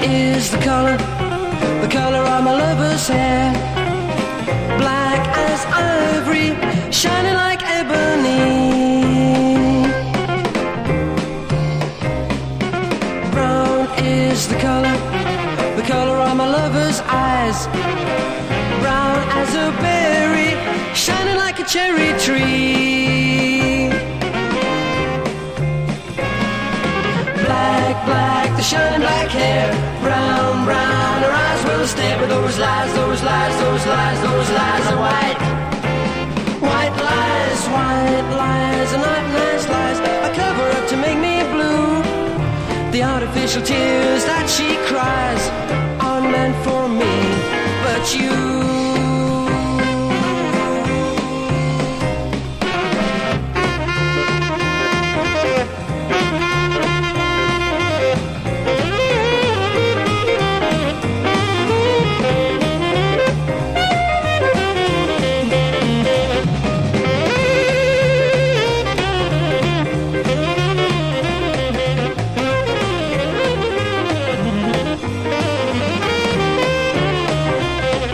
is the color of my lover's hair. Black as ivory, shining like ebony. Brown is the color of my lover's eyes. Brown as a berry, shining like a cherry tree. Black, black, the shining black hair. Brown, brown, her eyes will stare. But those lies, those lies, those lies, those lies are white. White lies are not nice lies. A cover up to make me blue. The artificial tears that she cries are meant for me, but you